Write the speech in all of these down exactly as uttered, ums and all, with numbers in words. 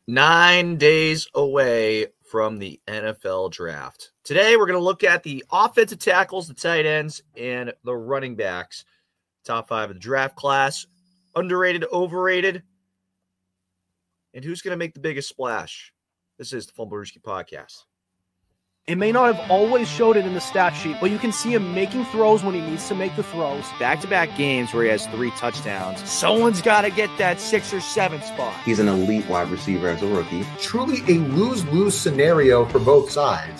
Nine days away from the N F L draft. Today, we're going to look at the offensive tackles, the tight ends, and the running backs. Top five of the draft class. Underrated, overrated, and who's going to make the biggest splash? This is the Fumblerooski Podcast. It may not have always showed it in the stat sheet, but you can see him making throws when he needs to make the throws. Back-to-back games where he has three touchdowns. Someone's got to get that six or seven spot. He's an elite wide receiver as a rookie. Truly a lose-lose scenario for both sides.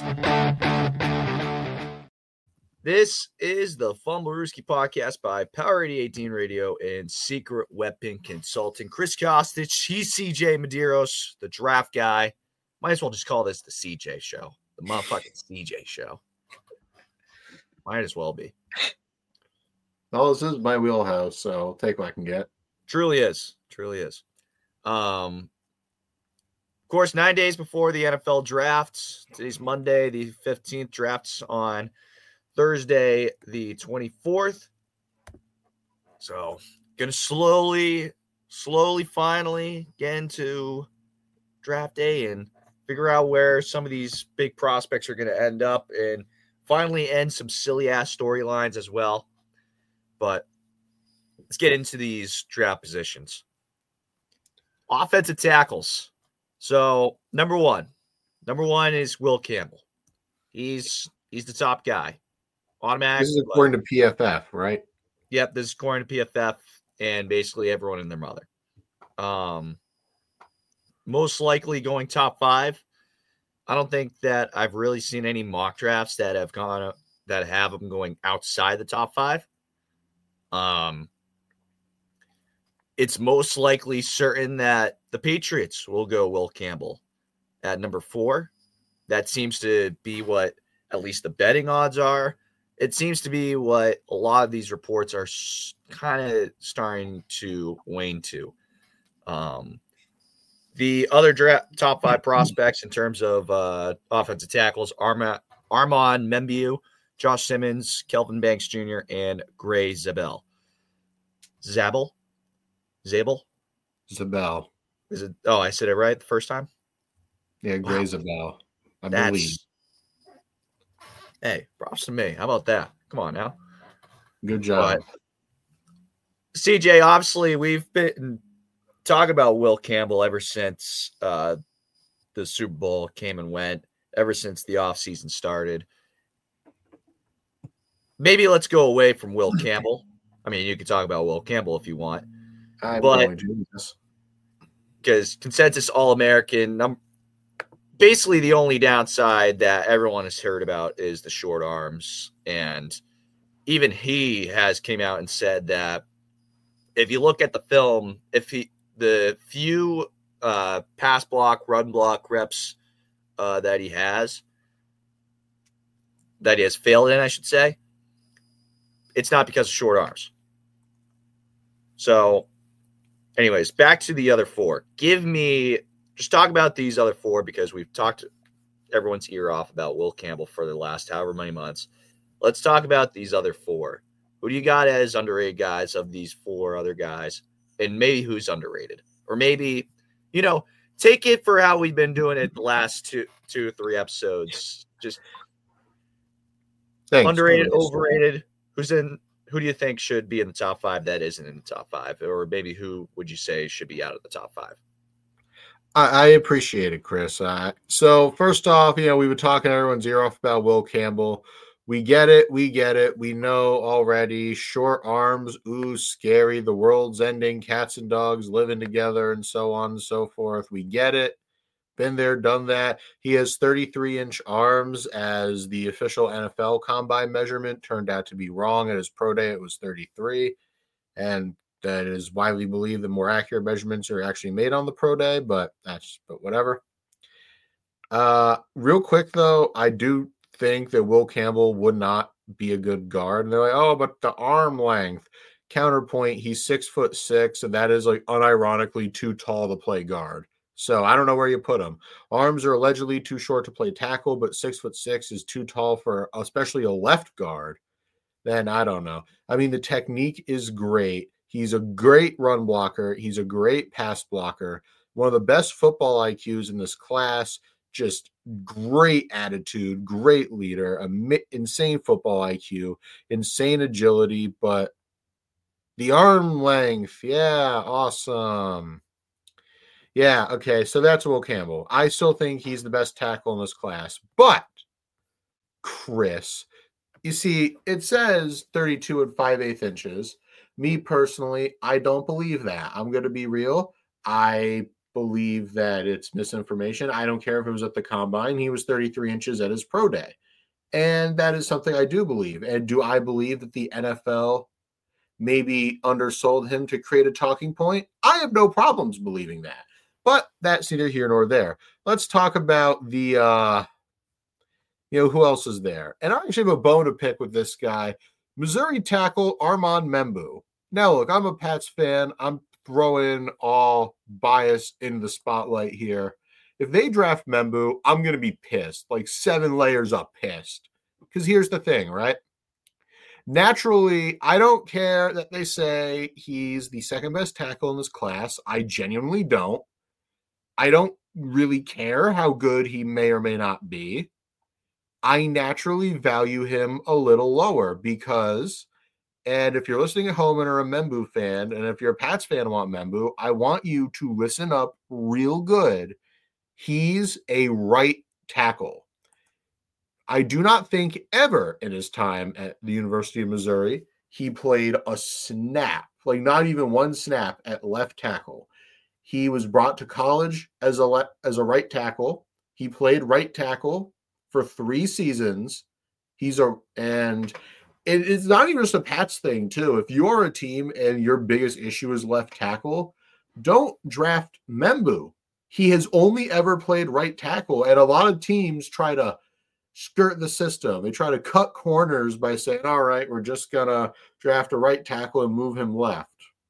This is the Fumblerooski Podcast by Power eighty eighteen Radio and Secret Weapon Consulting. Chris Kostic, he's C J Medeiros, the draft guy. Might as well just call this the C J Show. The motherfucking C J Show. Might as well be. Oh, this is my wheelhouse, so I'll take what I can get. Truly is. Truly is. Um, of course, nine days before the N F L draft. Today's Monday, the fifteenth. Drafts on Thursday, the twenty-fourth. So, going to slowly, slowly, finally get into draft day and figure out where some of these big prospects are going to end up and finally end some silly-ass storylines as well. But let's get into these draft positions. Offensive tackles. So, number one. Number one is Will Campbell. He's he's the top guy. Automatic. This is according to P F F, right? Yep, this is according to P F F and basically everyone and their mother. Um, most likely going top five. I don't think that I've really seen any mock drafts that have gone that have them going outside the top five. Um, it's most likely certain that the Patriots will go Will Campbell at number four. That seems to be what at least the betting odds are. It seems to be what a lot of these reports are kind of starting to wane to. Um, the other draft, top five prospects in terms of uh, offensive tackles, Arma, Armand Membiu, Josh Simmons, Kelvin Banks Junior, and Gray Zabel. Zabel? Zabel? Zabel. Is it? Oh, I said it right the first time? Yeah, Gray Wow. Zabel. I That's, believe. Hey, props to me. How about that? Come on now. Good job. But, C J, obviously, we've been talking about Will Campbell ever since uh, the Super Bowl came and went, ever since the offseason started. Maybe let's go away from Will Campbell. I mean, you can talk about Will Campbell if you want. I'm but going to do this. Because consensus All-American, num- basically the only downside that everyone has heard about is the short arms. And even he has came out and said that if you look at the film, if he the few uh, pass block, run block reps uh, that he has, that he has failed in, I should say, it's not because of short arms. So, anyways, back to the other four. Give me, just talk about these other four because we've talked everyone's ear off about Will Campbell for the last however many months. Let's talk about these other four. Who do you got as underrated guys of these four other guys? And maybe who's underrated? Or maybe, you know, take it for how we've been doing it the last two, two or three episodes. Just Thanks, underrated, Chris. overrated. Who's in? Who do you think should be in the top five that isn't in the top five? Or maybe who would you say should be out of the top five? I, I appreciate it, Chris. Uh, so first off, you know, we were talking everyone's ear off about Will Campbell. We get it. We get it. We know already. Short arms. Ooh, scary. The world's ending. Cats and dogs living together and so on and so forth. We get it. Been there, done that. He has thirty-three inch arms as the official N F L combine measurement turned out to be wrong. At his pro day, it was thirty-three. And that is widely believed the more accurate measurements are actually made on the pro day, but that's, but whatever. Uh, real quick though, I do think that Will Campbell would not be a good guard. And they're like, oh, but the arm length. Counterpoint, he's six foot six, and that is like unironically too tall to play guard. So I don't know where you put him. Arms are allegedly too short to play tackle, but six foot six is too tall for especially a left guard. Then I don't know. I mean, the technique is great. He's a great run blocker. He's a great pass blocker. one of the best football I Qs in this class, just great attitude, great leader, a insane football I Q, insane agility, but the arm length, yeah, awesome. Yeah, okay, so that's Will Campbell. I still think he's the best tackle in this class, but Chris, you see, it says thirty-two and five-eighths inches. Me personally, I don't believe that. I'm going to be real. I believe that it's misinformation. I don't care if it was at the combine. He was thirty-three inches at his pro day. And that is something I do believe. And do I believe that the N F L maybe undersold him to create a talking point? I have no problems believing that. But that's neither here nor there. Let's talk about the, uh, you know, who else is there? And I actually have a bone to pick with this guy. Missouri tackle Armand Membou. Now, look, I'm a Pats fan. I'm throwing all bias into the spotlight here. If they draft Membou, I'm going to be pissed, like seven layers up pissed. Because here's the thing, right? Naturally, I don't care that they say he's the second best tackle in this class. I genuinely don't. I don't really care how good he may or may not be. I naturally value him a little lower because, and if you're listening at home and are a Membou fan, and if you're a Pats fan and want Membou, I want you to listen up real good. He's a right tackle. I do not think ever in his time at the University of Missouri he played a snap, like not even one snap at left tackle. He was brought to college as a le- as a right tackle. He played right tackle for three seasons. He's a and it, it's not even just a Pats thing too. If you're a team and your biggest issue is left tackle, don't draft Membou. He has only ever played right tackle, and a lot of teams try to skirt the system. They try to cut corners by saying, all right, we're just gonna draft a right tackle and move him left.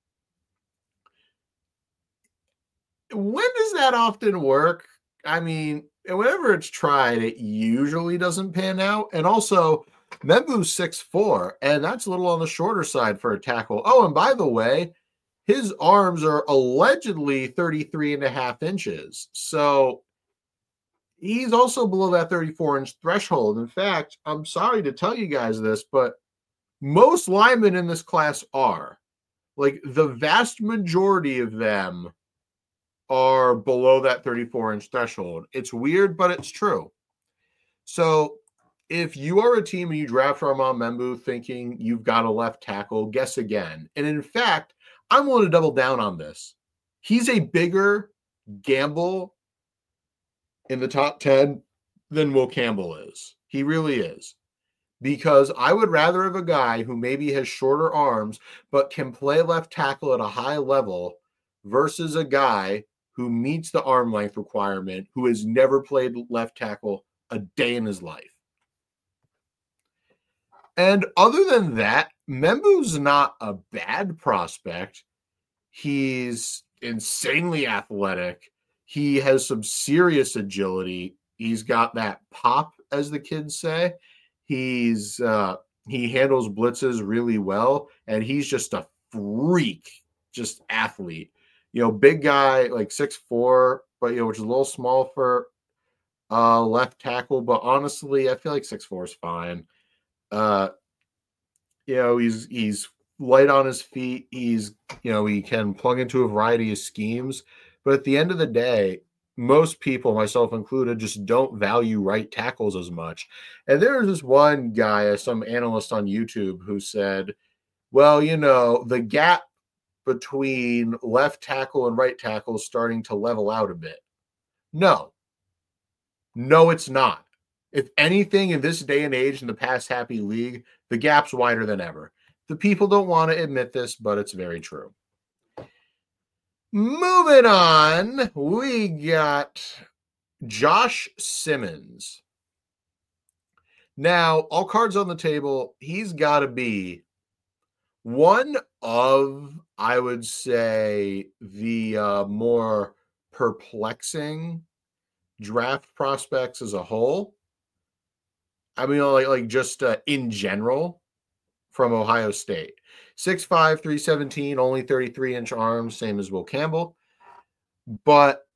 When does that often work? I mean, whenever it's tried, it usually doesn't pan out. And also, Membou's six foot four, and that's a little on the shorter side for a tackle. Oh, and by the way, his arms are allegedly thirty-three and a half inches. So he's also below that thirty-four inch threshold. In fact, I'm sorry to tell you guys this, but most linemen in this class are. Like, the vast majority of them are below that thirty-four inch threshold. It's weird, but it's true. So if you are a team and you draft Armand Membou thinking you've got a left tackle, guess again. And in fact, I'm willing to double down on this. He's a bigger gamble in the top ten than Will Campbell is. He really is. Because I would rather have a guy who maybe has shorter arms but can play left tackle at a high level versus a guy who meets the arm length requirement, who has never played left tackle a day in his life. And other than that, Membou's not a bad prospect. He's insanely athletic. He has some serious agility. He's got that pop, as the kids say. He's uh, he handles blitzes really well, and he's just a freak, just athlete. You know, big guy, like six foot four, but, you know, which is a little small for uh, left tackle. But honestly, I feel like six foot four is fine. Uh, you know, he's he's light on his feet. He's, you know, he can plug into a variety of schemes. But at the end of the day, most people, myself included, just don't value right tackles as much. And there was this one guy, some analyst on YouTube, who said, well, you know, the gap between left tackle and right tackle is starting to level out a bit. No. No, it's not. If anything, in this day and age in the pass happy league, the gap's wider than ever. The people don't want to admit this, but it's very true. Moving on, we got Josh Simmons. Now, all cards on the table, he's got to be one of, I would say, the uh, more perplexing draft prospects as a whole. I mean, like, like just uh, in general from Ohio State. six five, three seventeen, only thirty-three inch arms, same as Will Campbell. But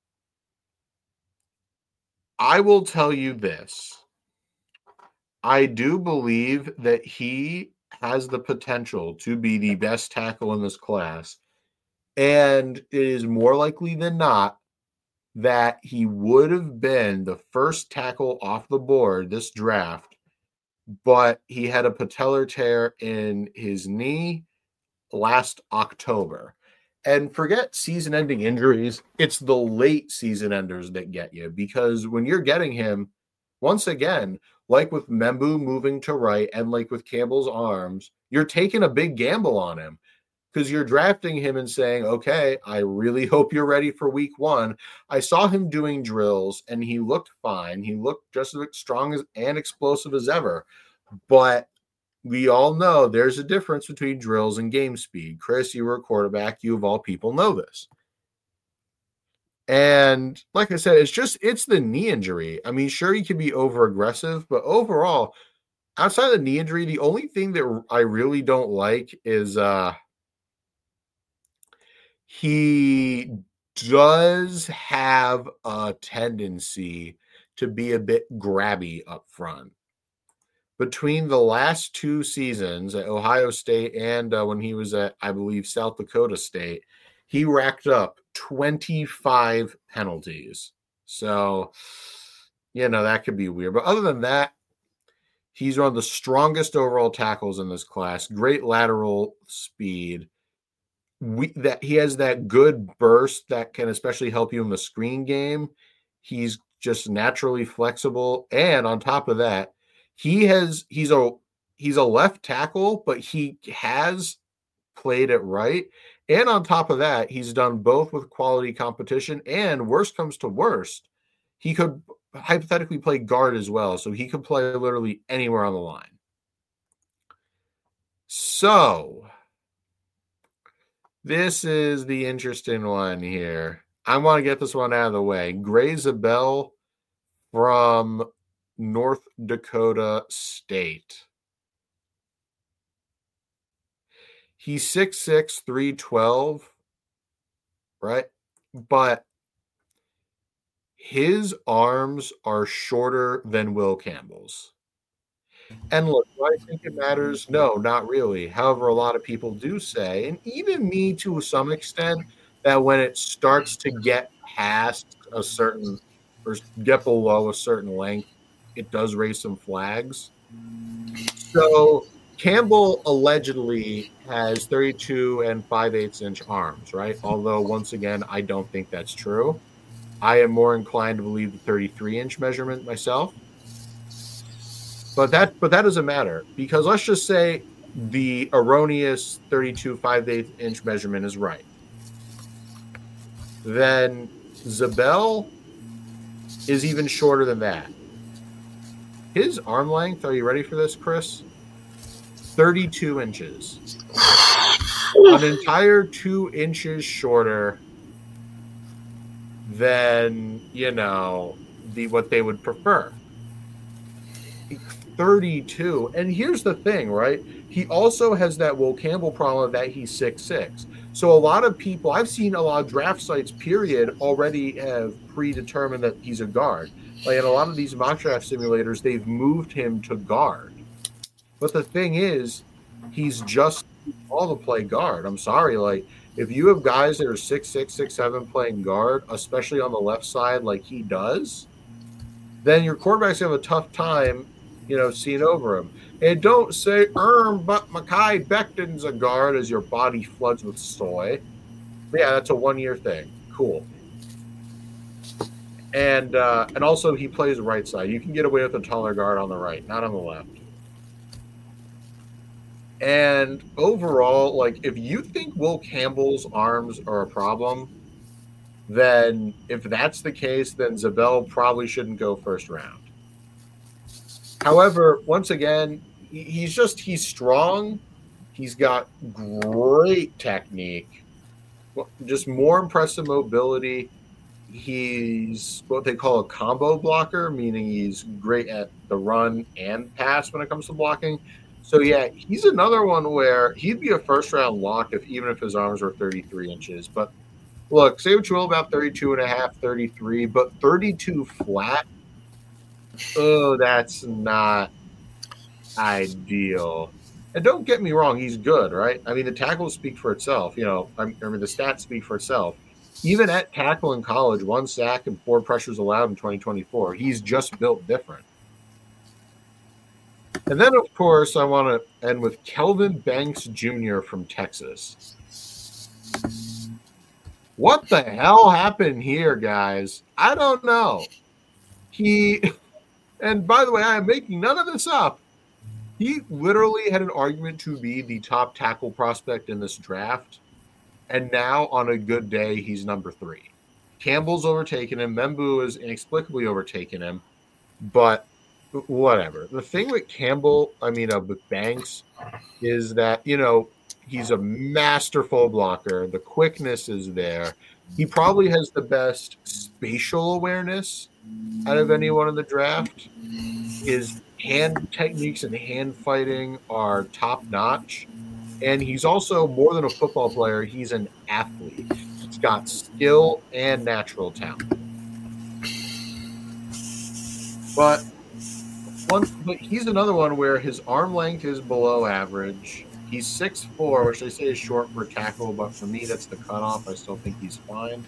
I will tell you this. I do believe that he has the potential to be the best tackle in this class. And it is more likely than not that he would have been the first tackle off the board this draft, but he had a patellar tear in his knee last October. And forget season-ending injuries. It's the late season enders that get you, because when you're getting him, once again, like with Membu moving to right and like with Campbell's arms, you're taking a big gamble on him because you're drafting him and saying, okay, I really hope you're ready for week one. I saw him doing drills and he looked fine. He looked just as strong as, and explosive as ever. But we all know there's a difference between drills and game speed. Chris, you were a quarterback. You of all people know this. And like I said, it's just, it's the knee injury. I mean, sure, he can be over aggressive, but overall, outside of the knee injury, the only thing that I really don't like is uh, he does have a tendency to be a bit grabby up front. Between the last two seasons at Ohio State and uh, when he was at, I believe, South Dakota State, he racked up twenty-five penalties. So, you know, that could be weird. But other than that, he's one of the strongest overall tackles in this class. Great lateral speed. We, that he has that good burst that can especially help you in the screen game. He's just naturally flexible. And on top of that, He has he's a he's a left tackle, but he has played it right. And on top of that, he's done both with quality competition, and worst comes to worst, he could hypothetically play guard as well. So he could play literally anywhere on the line. So this is the interesting one here. I want to get this one out of the way. Gray Zabel from North Dakota State. He's six six, three twelve, right? But his arms are shorter than Will Campbell's. And look, do I think it matters? No, not really. However, a lot of people do say, and even me to some extent, that when it starts to get past a certain, or get below a certain length, it does raise some flags. So Campbell allegedly has thirty-two and five eighths inch arms, right? Although, once again, I don't think that's true. I am more inclined to believe the thirty-three inch measurement myself. But that but that doesn't matter, because let's just say the erroneous thirty-two five eighths inch measurement is right. Then Zabel is even shorter than that. His arm length, are you ready for this, Chris? thirty-two inches. An entire two inches shorter than, you know, the what they would prefer. thirty-two. And here's the thing, right? He also has that Will Campbell problem that he's six six. So a lot of people, I've seen a lot of draft sites, period, already have predetermined that he's a guard. Like in a lot of these mock draft simulators, they've moved him to guard. But the thing is, he's just all to play guard. I'm sorry. Like, if you have guys that are six six, six seven playing guard, especially on the left side like he does, then your quarterback's going to have a tough time, you know, seeing over him. And don't say, erm, but Mekhi Becton's a guard as your body floods with soy. Yeah, that's a one-year thing. Cool. And uh, and also he plays right side. You can get away with a taller guard on the right, not on the left. And overall, like, if you think Will Campbell's arms are a problem, then if that's the case, then Zabel probably shouldn't go first round. However, once again, he's just, he's strong. He's got great technique, just more impressive mobility. He's what they call a combo blocker, meaning he's great at the run and pass when it comes to blocking. So, yeah, he's another one where he'd be a first-round lock if even if his arms were thirty-three inches. But look, say what you will about thirty-two and a half, thirty-three, but thirty-two flat, oh, that's not ideal. And don't get me wrong, he's good, right? I mean, the tackles speak for itself. You know, I mean, the stats speak for itself. Even at tackle in college, one sack and four pressures allowed in twenty twenty-four. He's just built different. And then, of course, I want to end with Kelvin Banks Junior from Texas. What the hell happened here, guys? I don't know. He, and by the way, I am making none of this up. He literally had an argument to be the top tackle prospect in this draft. And now, on a good day, he's number three. Campbell's overtaken him. Membu is inexplicably overtaken him. But whatever. The thing with Campbell, I mean, uh, with Banks, is that, you know, he's a masterful blocker. The quickness is there. He probably has the best spatial awareness out of anyone in the draft. His hand techniques and hand fighting are top notch. And he's also more than a football player. He's an athlete. He's got skill and natural talent. But one, but he's another one where his arm length is below average. He's six foot four, which they say is short for a tackle, but for me, that's the cutoff. I still think he's fine.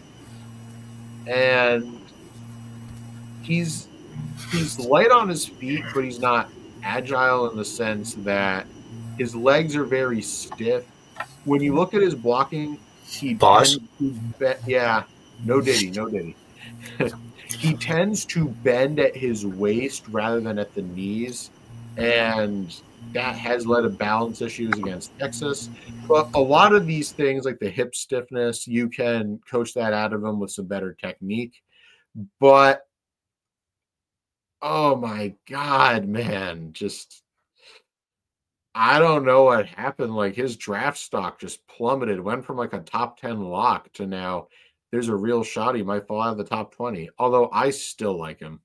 And he's he's light on his feet, but he's not agile in the sense that his legs are very stiff. When you look at his blocking, he Boss? tends to be- yeah, no diddy, no diddy. He tends to bend at his waist rather than at the knees, and that has led to balance issues against Texas. But a lot of these things, like the hip stiffness, you can coach that out of him with some better technique. But, oh my God, man, just, I don't know what happened. Like, his draft stock just plummeted, went from like a top ten lock to now there's a real shot he might fall out of the top twenty, although I still like him.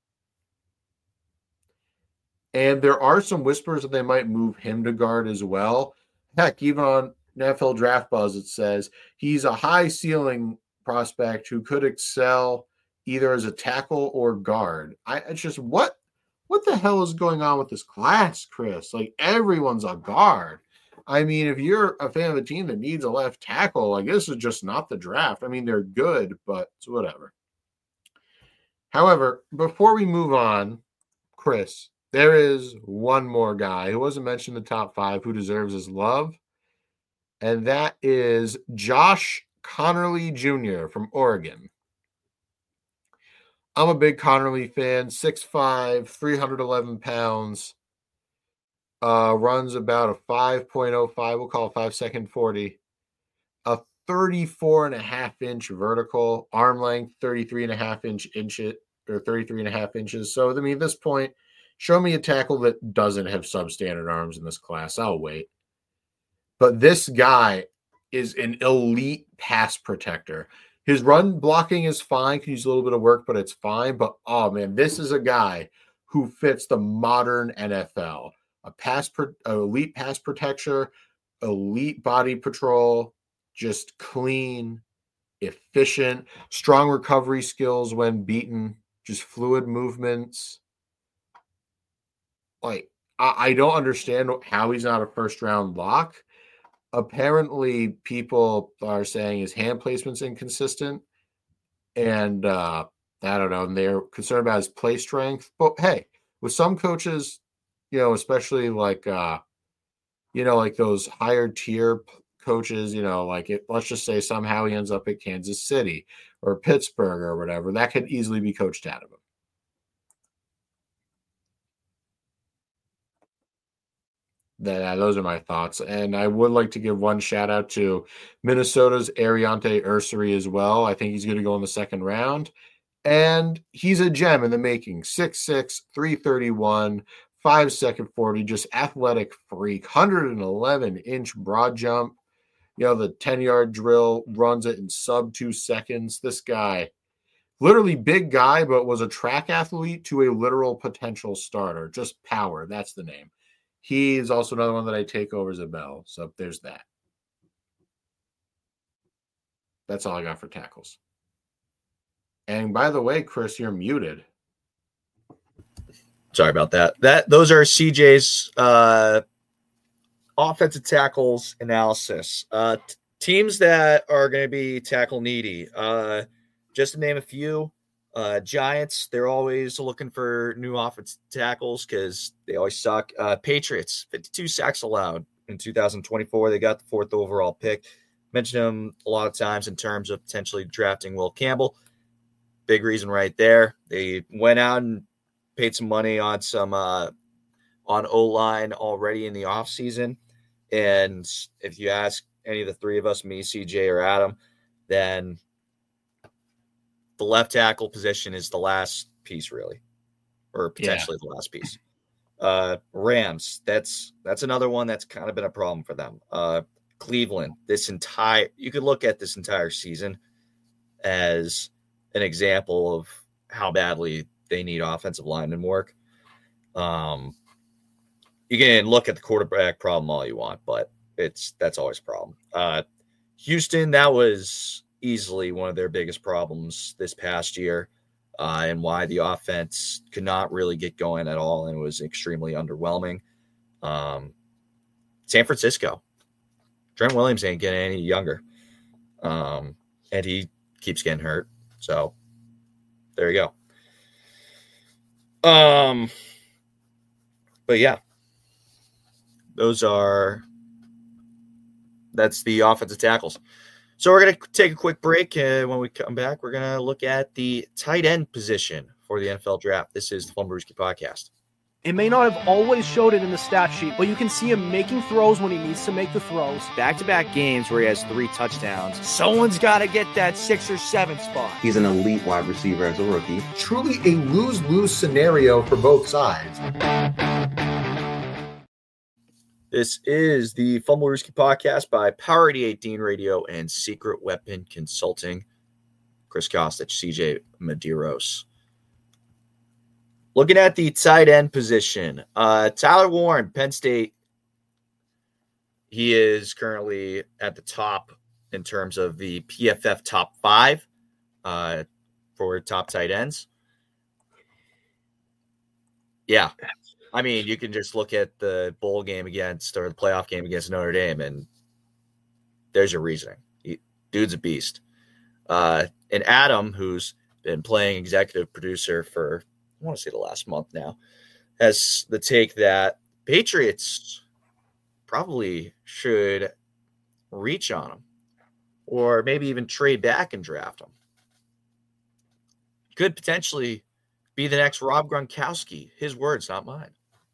And there are some whispers that they might move him to guard as well. Heck, even on N F L Draft Buzz, it says he's a high ceiling prospect who could excel either as a tackle or guard. I it's just what what the hell is going on with this class, Chris? Like, everyone's a guard. I mean, if you're a fan of a team that needs a left tackle, like, this is just not the draft. I mean, they're good, but it's whatever. However, before we move on, Chris, there is one more guy who wasn't mentioned in the top five who deserves his love, and that is Josh Conerly Junior from Oregon. I'm a big Conerly fan, six five, three hundred eleven pounds. Uh, runs about a five point oh five, we'll call it five second forty, a thirty-four and a half inch vertical, arm length, thirty-three and a half inch inch it, or thirty-three and a half inches. So, I mean, at this point, show me a tackle that doesn't have substandard arms in this class. I'll wait. But this guy is an elite pass protector. His run blocking is fine, can use a little bit of work, but it's fine. But, oh, man, this is a guy who fits the modern N F L. A pass, pro- elite pass protector, elite body patrol, just clean, efficient, strong recovery skills when beaten, just fluid movements. Like, I, I don't understand how he's not a first round lock. Apparently, people are saying his hand placement's inconsistent, and uh, I don't know, and they're concerned about his play strength. But hey, with some coaches, you know, especially like, uh, you know, like those higher tier coaches, you know, like it, let's just say somehow he ends up at Kansas City or Pittsburgh or whatever, that could easily be coached out of him. That, those are my thoughts. And I would like to give one shout out to Minnesota's Ariante Ursary as well. I think he's going to go in the second round. And he's a gem in the making. six six, three thirty-one, five second forty, just athletic freak, one hundred eleven inch broad jump. You know, the ten-yard drill, runs it in sub two seconds. This guy, literally big guy, but was a track athlete to a literal potential starter. Just power. That's the name. He is also another one that I take over as a bell. So there's that. That's all I got for tackles. And by the way, Chris, you're muted. Sorry about that. That those are C J's uh, offensive tackles analysis. Uh, t- teams that are going to be tackle needy. Uh, just to name a few, uh, Giants. They're always looking for new offensive tackles because they always suck. Uh, Patriots, fifty-two sacks allowed in two thousand twenty-four. They got the fourth overall pick. Mentioned him a lot of times in terms of potentially drafting Will Campbell. Big reason right there. They went out and paid some money on some uh, on O-line already in the offseason. And if you ask any of the three of us, me, C J, or Adam, then the left tackle position is the last piece, really, or potentially yeah. the last piece. Uh, Rams, that's that's another one that's kind of been a problem for them. Uh, Cleveland, this entire you could look at this entire season as an example of how badly they need offensive lineman work. Um, you can look at the quarterback problem all you want, but it's that's always a problem. Uh, Houston, that was easily one of their biggest problems this past year, uh, and why the offense could not really get going at all and was extremely underwhelming. Um, San Francisco, Trent Williams ain't getting any younger, um, and he keeps getting hurt. So there you go. Um, but yeah, those are that's the offensive tackles. So we're going to take a quick break. And when we come back, we're going to look at the tight end position for the N F L draft. This is the Fumblerooski Podcast. It may not have always showed it in the stat sheet, but you can see him making throws when he needs to make the throws. Back-to-back games where he has three touchdowns. Someone's got to get that six or seven spot. He's an elite wide receiver as a rookie. Truly a lose-lose scenario for both sides. This is the Fumblerooski Podcast by Power eighty-eight Dean Radio and Secret Weapon Consulting. Chris Kostic, C J Medeiros. Looking at the tight end position, uh, Tyler Warren, Penn State. He is currently at the top in terms of the P F F top five uh, for top tight ends. Yeah. I mean, you can just look at the bowl game against or the playoff game against Notre Dame, and there's your reasoning. He, dude's a beast. Uh, and Adam, who's been playing executive producer for, I want to say the last month now, has the take that Patriots probably should reach on him or maybe even trade back and draft him. Could potentially be the next Rob Gronkowski. His words, not mine.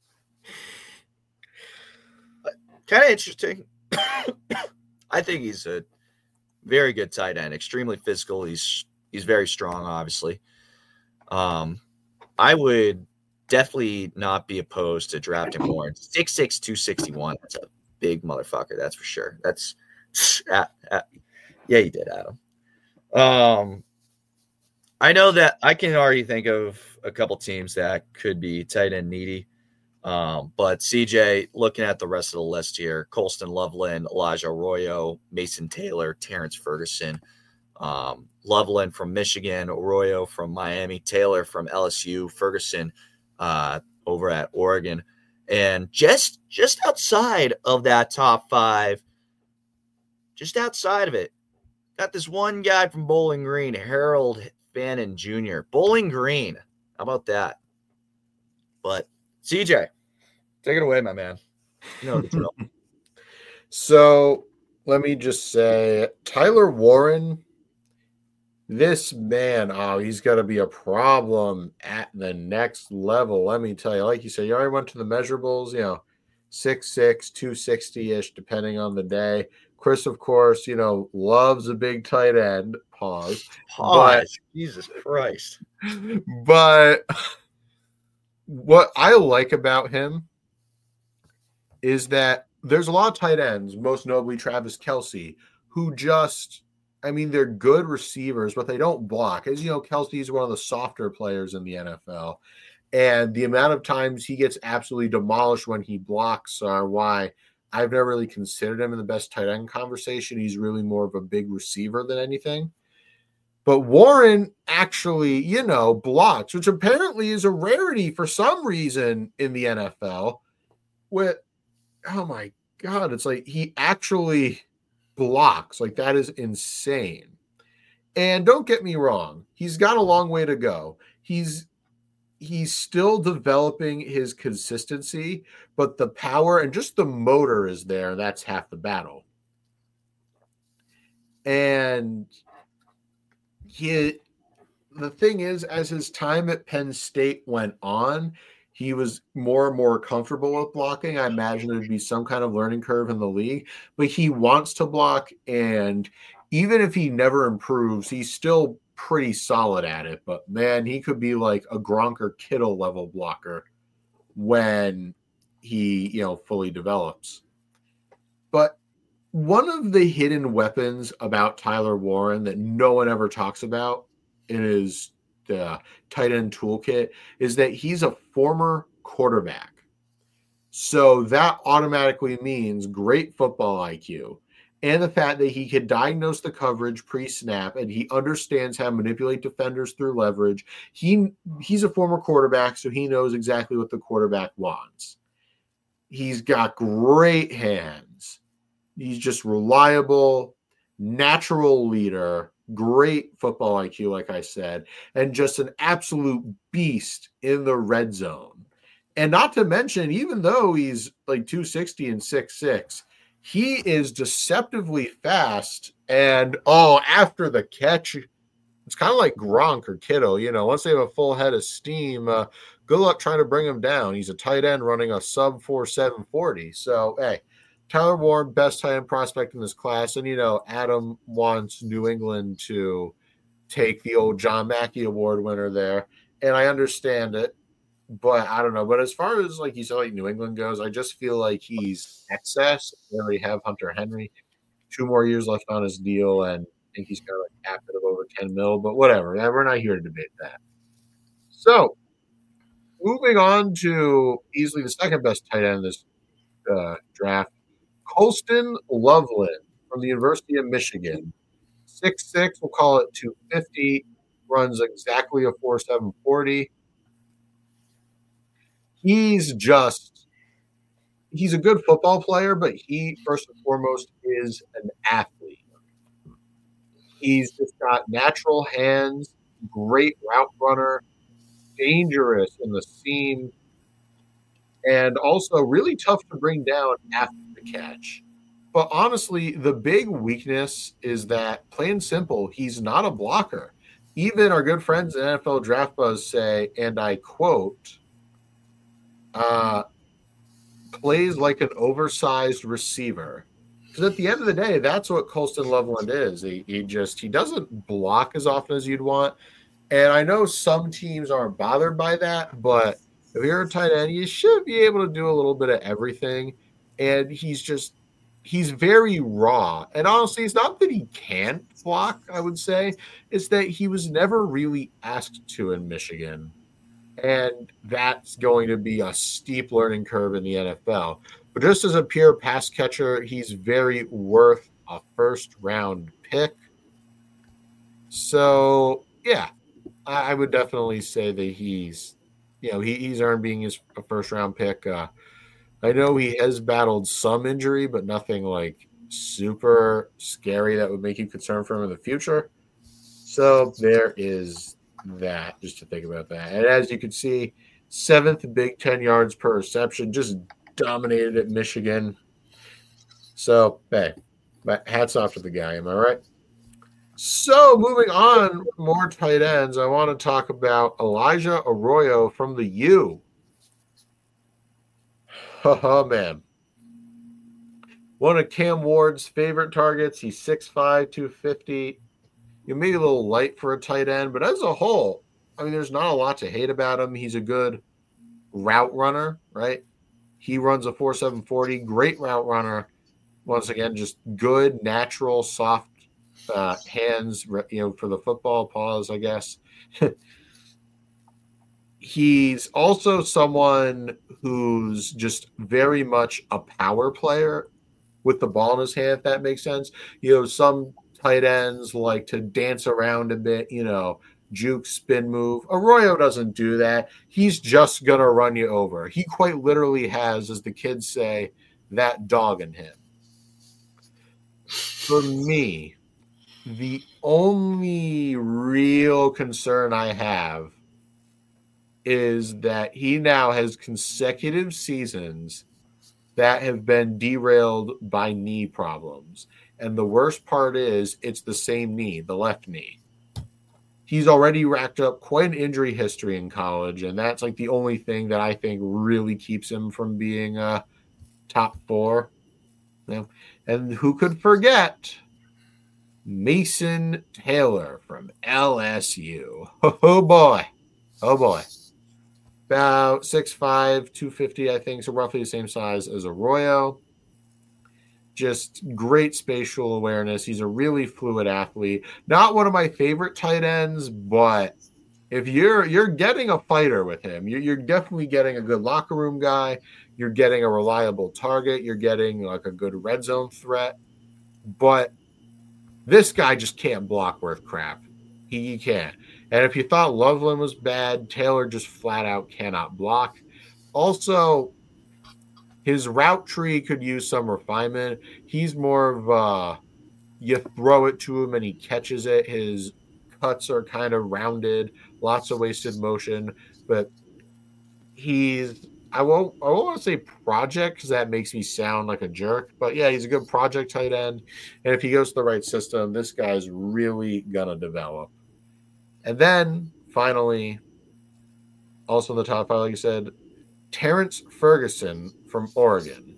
Kind of interesting. I think he's a very good tight end, extremely physical. He's he's very strong, obviously. Um, I would definitely not be opposed to drafting more. six six, two sixty-one. That's a big motherfucker, that's for sure. That's uh, uh, yeah, you did, Adam. Um, I know that I can already think of a couple teams that could be tight end needy. Um, but C J, looking at the rest of the list here, Colston Loveland, Elijah Arroyo, Mason Taylor, Terrence Ferguson, um, Loveland from Michigan, Arroyo from Miami, Taylor from L S U, Ferguson uh, over at Oregon. And just just outside of that top five, just outside of it, got this one guy from Bowling Green, Harold Fannin Junior Bowling Green. How about that? But C J, take it away, my man. You know the drill. So let me just say, Tyler Warren, this man, oh, he's going to be a problem at the next level. Let me tell you, like you said, you already went to the measurables, you know, six six, two sixty-ish, depending on the day. Chris, of course, you know, loves a big tight end. Pause. Pause. But, Jesus Christ. But what I like about him is that there's a lot of tight ends, most notably Travis Kelce, who just, I mean, they're good receivers, but they don't block. As you know, Kelce is one of the softer players in the N F L. And the amount of times he gets absolutely demolished when he blocks are why I've never really considered him in the best tight end conversation. He's really more of a big receiver than anything. But Warren actually, you know, blocks, which apparently is a rarity for some reason in the N F L. With, oh my God, it's like he actually blocks. Like, that is insane. And don't get me wrong, he's got a long way to go. He's he's still developing his consistency, but the power and just the motor is there. That's half the battle. And he, the thing is, as his time at Penn State went on, he was more and more comfortable with blocking. I imagine there'd be some kind of learning curve in the league, but he wants to block. And even if he never improves, he's still pretty solid at it. But man, he could be like a Gronk or Kittle level blocker when he, you know, fully develops. But one of the hidden weapons about Tyler Warren that no one ever talks about in his the tight end toolkit is that he's a former quarterback. So that automatically means great football I Q and the fact that he can diagnose the coverage pre-snap and he understands how to manipulate defenders through leverage. He he's a former quarterback, so he knows exactly what the quarterback wants. He's got great hands. He's just reliable, natural leader, great football I Q, like I said, and just an absolute beast in the red zone. And not to mention, even though he's like two sixty and six six, he is deceptively fast. And, oh, after the catch, it's kind of like Gronk or Kittle. You know, once they have a full head of steam, uh, good luck trying to bring him down. He's a tight end running a sub four seven forty. So, hey, Tyler Warren, best tight end prospect in this class. And, you know, Adam wants New England to take the old John Mackey Award winner there. And I understand it, but I don't know. But as far as, like you said, like New England goes, I just feel like he's excess. They already have Hunter Henry. Two more years left on his deal, and I think he's got like capped of over ten mil, but whatever. We're not here to debate that. So, moving on to easily the second best tight end in this uh, draft, Colston Loveland from the University of Michigan. six six, we'll call it two fifty, runs exactly a four seven forty. He's just, he's a good football player, but he, first and foremost, is an athlete. He's just got natural hands, great route runner, dangerous in the seam, and also really tough to bring down after the catch. But honestly, the big weakness is that, plain and simple, he's not a blocker. Even our good friends at N F L Draft Buzz say, and I quote, uh, plays like an oversized receiver. Because at the end of the day, that's what Colston Loveland is. He, he just, he doesn't block as often as you'd want. And I know some teams aren't bothered by that, but if you're a tight end, you should be able to do a little bit of everything. And he's just, he's very raw. And honestly, it's not that he can't block, I would say. It's that he was never really asked to in Michigan. And that's going to be a steep learning curve in the N F L. But just as a pure pass catcher, he's very worth a first-round pick. So, yeah, I, I would definitely say that he's, you know, he, he's earned being his a first-round pick. Uh, I know he has battled some injury, but nothing like super scary that would make you concerned for him in the future. So there is that, just to think about that. And as you can see, seventh Big Ten yards per reception, just dominated at Michigan. So, hey, hats off to the guy. Am I right? So, moving on, more tight ends. I want to talk about Elijah Arroyo from the U. Oh, man. One of Cam Ward's favorite targets. He's six five, two fifty. You may be a little light for a tight end, but as a whole, I mean, there's not a lot to hate about him. He's a good route runner, right? He runs a four seven forty, great route runner. Once again, just good, natural, soft uh, hands, you know, for the football paws, I guess. he's also someone who's just very much a power player with the ball in his hand, if that makes sense. You know, some tight ends like to dance around a bit, you know, juke, spin move. Arroyo doesn't do that. He's just going to run you over. He quite literally has, as the kids say, that dog in him. For me, the only real concern I have is that he now has consecutive seasons that have been derailed by knee problems. And the worst part is it's the same knee, the left knee. He's already racked up quite an injury history in college, and that's like the only thing that I think really keeps him from being a top four. You know? And who could forget Mason Taylor from L S U? Oh boy. Oh boy. About six five, two fifty, I think, so roughly the same size as Arroyo. Just great spatial awareness. He's a really fluid athlete. Not one of my favorite tight ends, but if you're you're getting a fighter with him, you're, you're definitely getting a good locker room guy. You're getting a reliable target. You're getting like a good red zone threat. But this guy just can't block worth crap. He, he can't. And if you thought Loveland was bad, Taylor just flat out cannot block. Also, his route tree could use some refinement. He's more of a, you throw it to him and he catches it. His cuts are kind of rounded, lots of wasted motion. But he's, I won't, I won't want to say project because that makes me sound like a jerk. But yeah, he's a good project tight end. And if he goes to the right system, this guy's really going to develop. And then, finally, also in the top five, like you said, Terrence Ferguson from Oregon.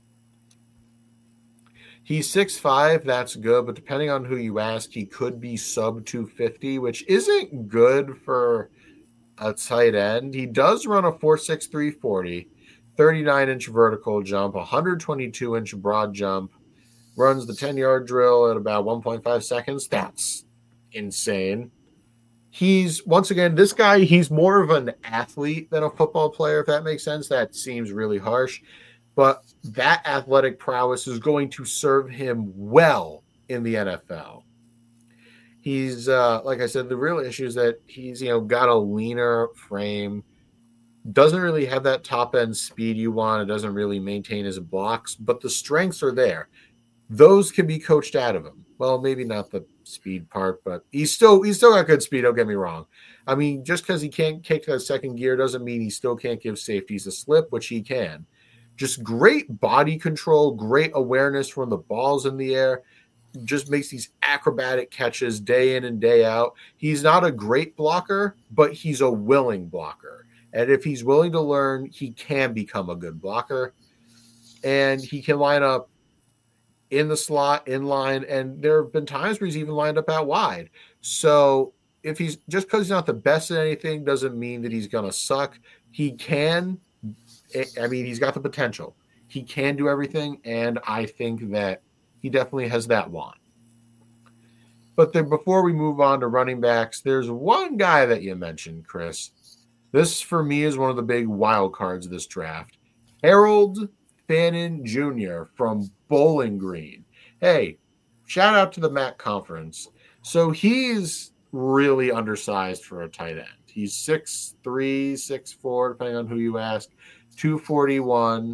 He's six five, that's good, but depending on who you ask, he could be sub two fifty, which isn't good for a tight end. He does run a four six three forty, thirty-nine inch vertical jump, one twenty-two inch broad jump, runs the ten-yard drill at about one point five seconds. That's insane. He's, once again, this guy, he's more of an athlete than a football player, if that makes sense. That seems really harsh. But that athletic prowess is going to serve him well in the N F L. He's, uh, like I said, the real issue is that he's, you know, got a leaner frame, doesn't really have that top-end speed you want. It doesn't really maintain his blocks, but the strengths are there. Those can be coached out of him. Well, maybe not the speed part, but he's still he's still got good speed. Don't get me wrong. I mean, just because he can't kick that second gear doesn't mean he still can't give safeties a slip, which he can. Just great body control, great awareness when the ball's in the air. Just makes these acrobatic catches day in and day out. He's not a great blocker, but he's a willing blocker. And if he's willing to learn, he can become a good blocker. And he can line up in the slot, in line, and there have been times where he's even lined up out wide. So if he's just because he's not the best at anything doesn't mean that he's going to suck. He can, I mean, he's got the potential. He can do everything, and I think that he definitely has that want. But then before we move on to running backs, there's one guy that you mentioned, Chris. This, for me, is one of the big wild cards of this draft. Harold Fannin Junior from Bowling Green. Hey, shout out to the M A C conference. So he's really undersized for a tight end. He's six three, six four, depending on who you ask, two forty-one.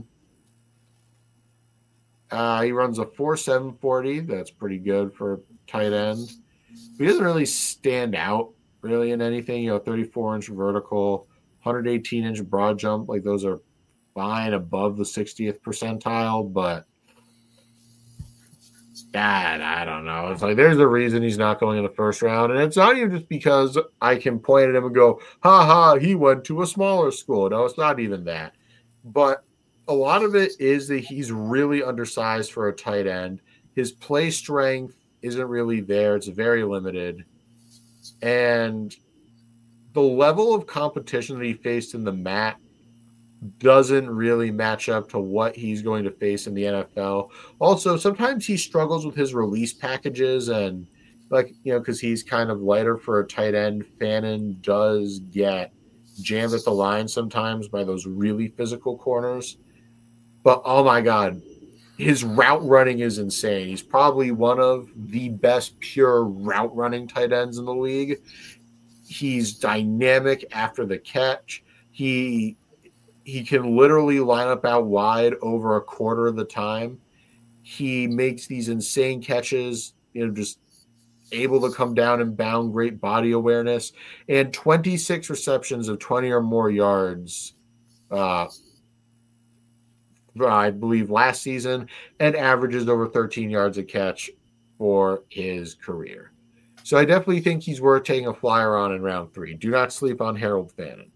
Uh, he runs a four seven forty. That's pretty good for a tight end. He doesn't really stand out really in anything. You know, thirty-four inch vertical, one eighteen inch broad jump. Like those are fine above the sixtieth percentile, but that I don't know. It's like there's a reason he's not going in the first round, and it's not even just because I can point at him and go, "Ha ha, he went to a smaller school." No, it's not even that. But a lot of it is that he's really undersized for a tight end. His play strength isn't really there; it's very limited, and the level of competition that he faced in the M A C doesn't really match up to what he's going to face in the N F L. Also, sometimes he struggles with his release packages and like, you know, because he's kind of lighter for a tight end. Fannin does get jammed at the line sometimes by those really physical corners. But, oh, my God, his route running is insane. He's probably one of the best pure route running tight ends in the league. He's dynamic after the catch. He he can literally line up out wide over a quarter of the time. He makes these insane catches, you know, just able to come down and bound, great body awareness, and twenty-six receptions of twenty or more yards, uh, I believe, last season, and averages over thirteen yards a catch for his career. So I definitely think he's worth taking a flyer on in round three. Do not sleep on Harold Fannin.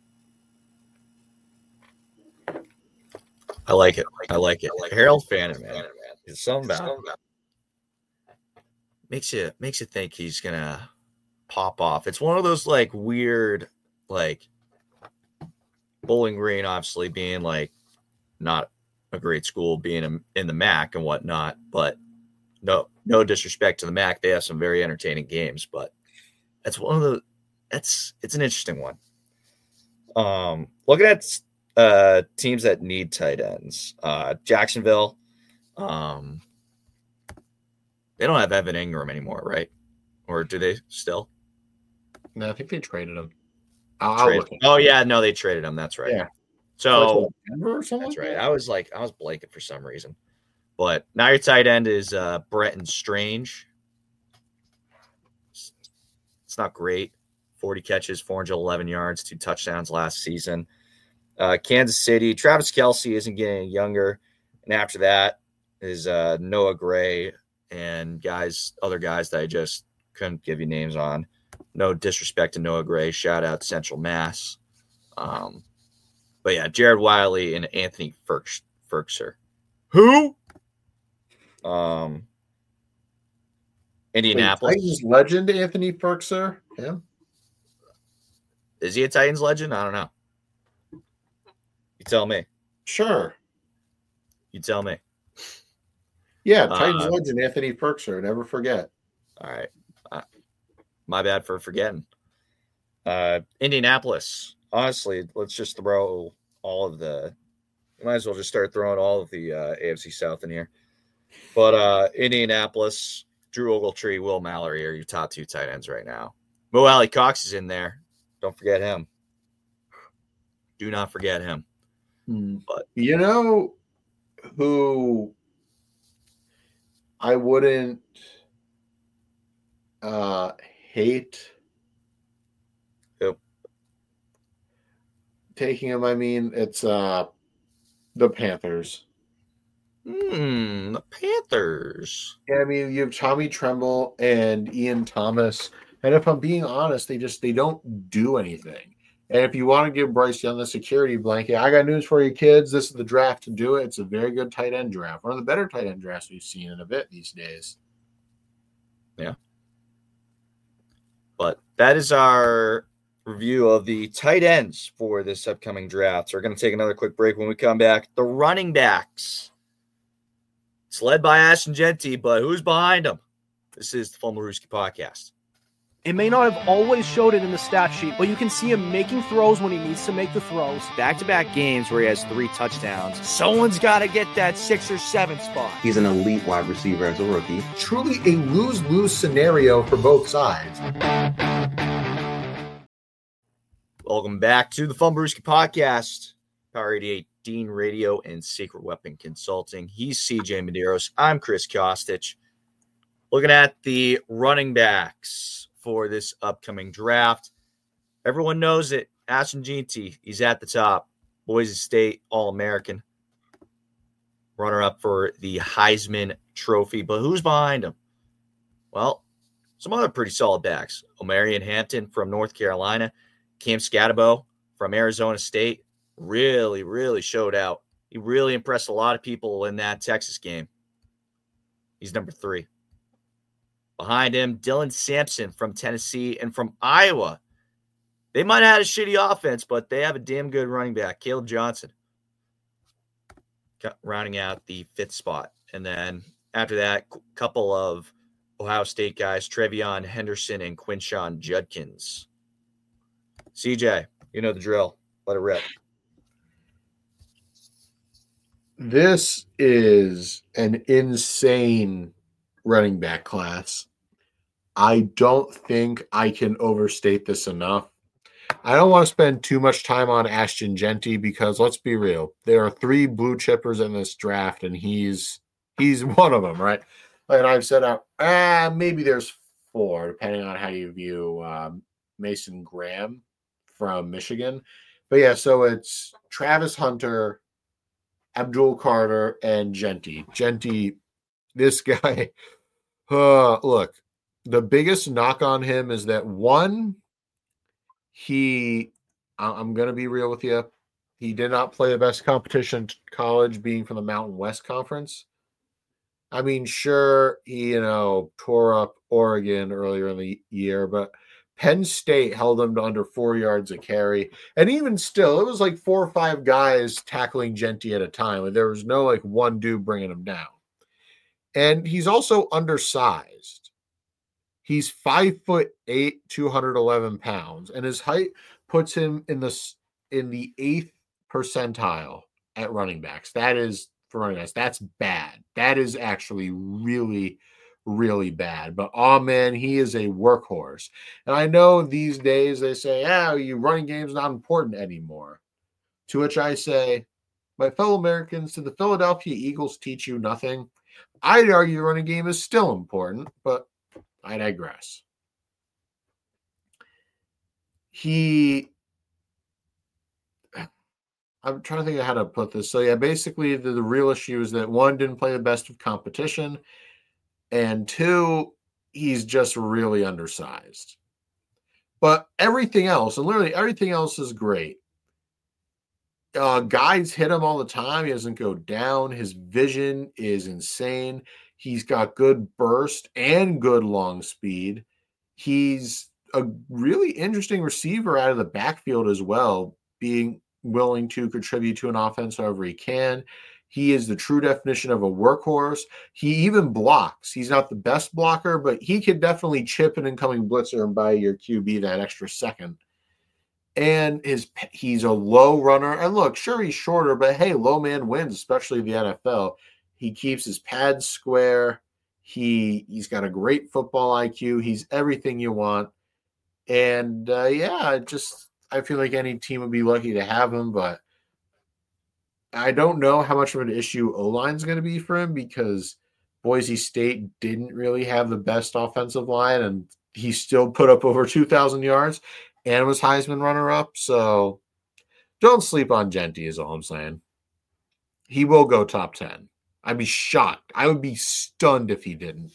I like it. I like it. Harold Fannin, man. It's something about it. Makes you makes you think he's gonna pop off. It's one of those like weird, like Bowling Green, obviously being like not a great school, being in, in the M A C and whatnot. But no, no disrespect to the M A C, they have some very entertaining games. But that's one of the that's it's an interesting one. Um, looking at uh teams that need tight ends, uh, Jacksonville. Um, they don't have Evan Ingram anymore, right? Or do they still? No, I think they traded him. I'll, Trade. I'll look Oh yeah, no, they traded him. That's right. Yeah. So Denver or something that's like right. that? I was like, I was blanking for some reason. But now your tight end is uh, Bretton Strange. It's, it's not great. forty catches, four hundred eleven yards, two touchdowns last season. Uh, Kansas City, Travis Kelce isn't getting any younger. And after that is uh, Noah Gray and guys, other guys that I just couldn't give you names on. No disrespect to Noah Gray. Shout out Central Mass. Um, but yeah, Jared Wiley and Anthony Ferks, Ferkser. Who? Um, Indianapolis. Wait, Titans legend Anthony Ferkser? Yeah. Is he a Titans legend? I don't know. You tell me. Sure. You tell me. Yeah, Titans Uh, legend Anthony Ferkser. Never forget. All right. Uh, my bad for forgetting. Uh, Indianapolis. Honestly, let's just throw all of the – might as well just start throwing all of the uh, A F C South in here. But uh, Indianapolis, Drew Ogletree, Will Mallory are your top two tight ends right now. Mo Alley Cox is in there. Don't forget him. Do not forget him. Hmm. But you know who I wouldn't uh, hate Who? taking him? I mean, it's uh, the Panthers. Hmm, the Panthers. Yeah, I mean, you have Tommy Tremble and Ian Thomas, and if I'm being honest, they just they don't do anything. And if you want to give Bryce Young the security blanket, I got news for you, kids. This is the draft to do it. It's a very good tight end draft. One of the better tight end drafts we've seen in a bit these days. Yeah. But that is our review of the tight ends for this upcoming draft. So we're going to take another quick break. When we come back, the running backs. It's led by Ashton Genty, but who's behind him? This is the Fumblerooski Podcast. It may not have always showed it in the stat sheet, but you can see him making throws when he needs to make the throws. Back-to-back games where he has three touchdowns. Someone's got to get that six or seven spot. He's an elite wide receiver as a rookie. Truly a lose-lose scenario for both sides. Welcome back to the Fumblerooski Podcast. Power eighty-eight, Dean Radio, and Secret Weapon Consulting. He's C J Medeiros. I'm Chris Kostic. Looking at the running backs for this upcoming draft. Everyone knows it. Ashton Genty, he's at the top. Boise State All-American. Runner-up for the Heisman Trophy. But who's behind him? Well, some other pretty solid backs. Omarion Hampton from North Carolina. Cam Scatabo from Arizona State. Really, really showed out. He really impressed a lot of people in that Texas game. He's number three. Behind him, Dylan Sampson from Tennessee and from Iowa. They might have had a shitty offense, but they have a damn good running back, Caleb Johnson, rounding out the fifth spot. And then after that, a couple of Ohio State guys, Trevion Henderson and Quinshawn Judkins. C J, You know the drill. Let it rip. This is an insane running back class. I don't think I can overstate this enough. I don't want to spend too much time on Ashton Jeanty because let's be real. There are three blue chippers in this draft, and he's he's one of them, right? And I've said, uh, ah, maybe there's four, depending on how you view um, Mason Graham from Michigan. But yeah, so it's Travis Hunter, Abdul Carter, and Jeanty. Jeanty, this guy, uh, look, the biggest knock on him is that one, he, I'm going to be real with you, he did not play the best competition in college, being from the Mountain West Conference. I mean, sure, he, you know, tore up Oregon earlier in the year, but Penn State held him to under four yards a carry. And even still, it was like four or five guys tackling Jeanty at a time. And there was no like one dude bringing him down. And he's also undersized. He's five foot eight, two hundred eleven pounds. And his height puts him in the, in the eighth percentile at running backs. That is, for running backs, that's bad. That is actually really really bad. But oh man, he is a workhorse. And I know these days they say, yeah, you running game's not important anymore. To which I say, my fellow Americans, did the Philadelphia Eagles teach you nothing? I'd argue the running game is still important, but I digress. He I'm trying to think of how to put this. So yeah, basically the, the real issue is that one, didn't play the best of competition. And two, he's just really undersized. But everything else, and literally everything else is great. Uh, guys hit him all the time. He doesn't go down. His vision is insane. He's got good burst and good long speed. He's a really interesting receiver out of the backfield as well, being willing to contribute to an offense however he can. He is the true definition of a workhorse. He even blocks. He's not the best blocker, but he can definitely chip an incoming blitzer and buy your Q B that extra second. And his he's a low runner. And look, sure, he's shorter, but hey, low man wins, especially the N F L. He keeps his pads square. He, he's got a great football I Q. He's everything you want. And, uh, yeah, just I feel like any team would be lucky to have him, but I don't know how much of an issue O-line is going to be for him because Boise State didn't really have the best offensive line, and he still put up over two thousand yards and was Heisman runner-up. So don't sleep on Jeanty is all I'm saying. He will go top ten. I'd be shocked. I would be stunned if he didn't.